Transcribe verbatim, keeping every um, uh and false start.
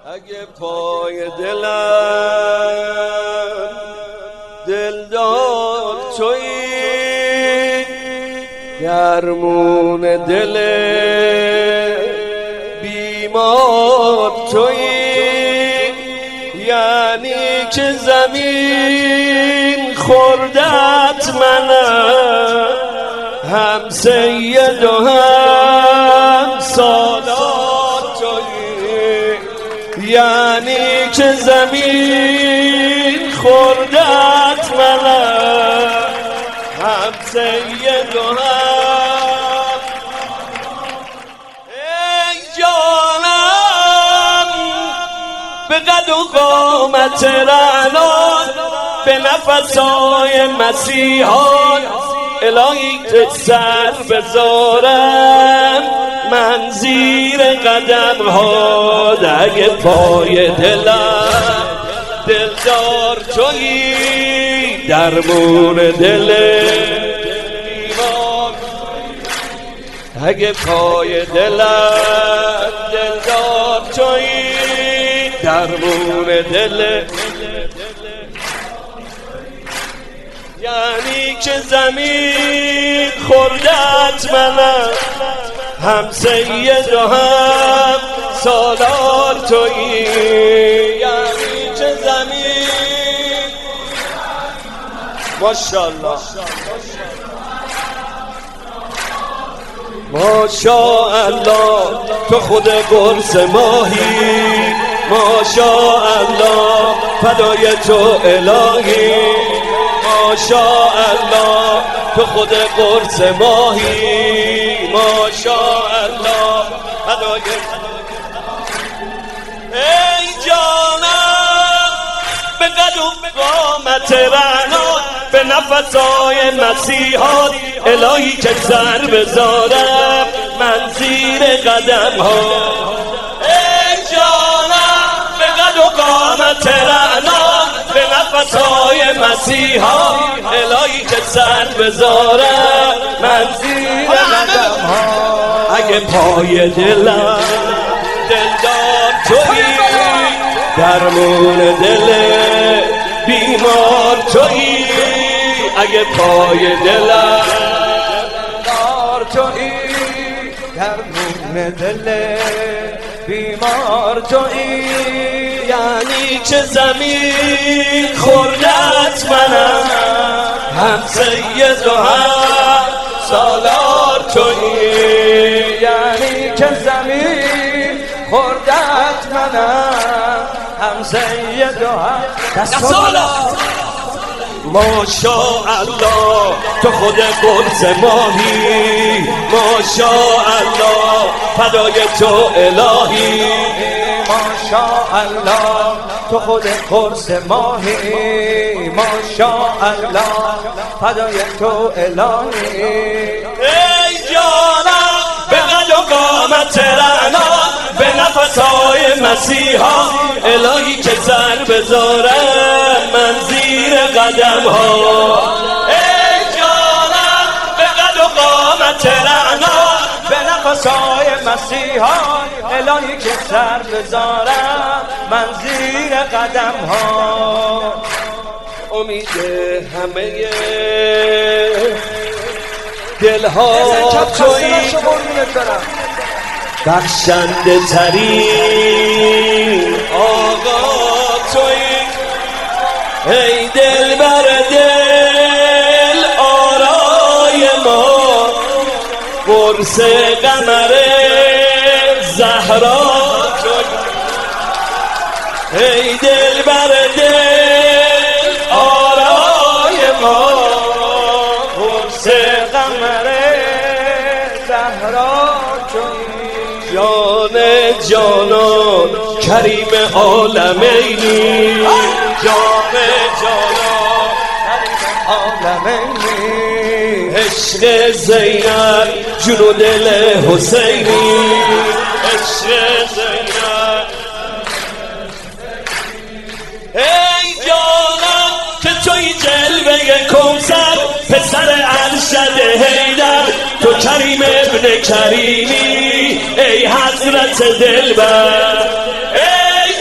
اگه پای دلم دلدار تویی، درمون دل بیمار تویی، یعنی که زمین خوردت منم، هم سید و هم سالار تویی، یعنی که زمین خوردت منم، هم سید و هم. ای جانم به قد و قامت رعنان، به نفسای مسیحان، الهی که سر بذارم من زیر قدم ها. اگه پای دلم دلدار تویی، درمون دل بیمار. اگه پای دلم دلدار تویی، درمون دل، یعنی که زمین خوردت منم، هم سید و هم سالار تویی، یعنی که زمین. ماشاءالله ماشاءالله تو خود قرص ماهی، ماشاءالله فدای تو الهی، ماشاءالله تو خود قرص ماهی، ماشاءالله فدای. ای جانم به قد و قامت رعنان، به نفسای مسیحات، الهی که سر بذارم من زیر قدم ها. ای جانم به قد و قامت رعنان، به نفسای مسیحا، الهی که سر بذارم من زیر قدم ها. اگه پای دلم دلدار تویی، درمون دل بیمار تویی، اگه پای دلم دلدار تویی، درمون دل بیمار تویی، یعنی که زمین خوردت منم، هم سید و هم سالار تویی، یعنی که زمین خوردت منم، هم سید و هم سالار. ماشاءالله تو خود قرص ماهی، ماشاءالله فدای تو الهی، ماشاءالله تو خود قرص ماهی، ماشاءالله فدای تو الهی. ای جانم به قد و قامت رعنان، به نفسای مسیحا، الهی که سر بذارم من زیر قدم ها. ای جانم به قد و قامت رعنان، به نفسای مسیحا، الهی که سر بذارم من زیر قدم ها. امید همه دلها تویی، بخشنده ترین آقا تویی، ای دل بر دل آرای ما، قرص قمر زهرا تویی، ای دل بر دل آرای ما، قرص قمر زهرا تویی، جان جانان کریم عالمینی، جان جانان کریم عالمینی، عشق زینب جون و دل حسینی، عشق زینب. ای جانم که توی جلوه کوثر، پسر ارشد حیدر، تو کریم ابن کریمی، ای حضرت دلبر. ای